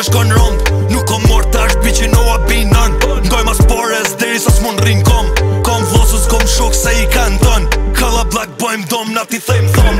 shkon rond. Nuk kom mor tash biqi no a binan. Ngoj mas pores deri sa s'mun rin kom. Kom vlosus kom shok se i kan ton. Kalla black bojm dom na ti thejm thom.